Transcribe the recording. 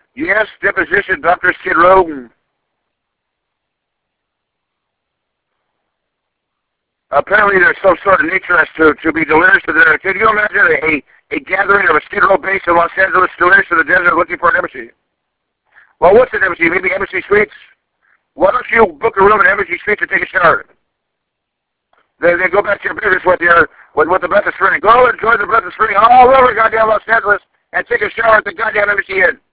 Yes, deposition, Dr. Skid Row. Apparently there's some sort of nature as to be delirious to the... Can you imagine a gathering of a Skid Row base in Los Angeles delirious to the desert looking for an embassy? Well, what's an embassy? Maybe Embassy Suites? Why don't you book a room in Embassy Suites and take a shower? Then go back to your business with the breath of spring. Go enjoy the breath of spring all over goddamn Los Angeles and take a shower at the goddamn Embassy Inn.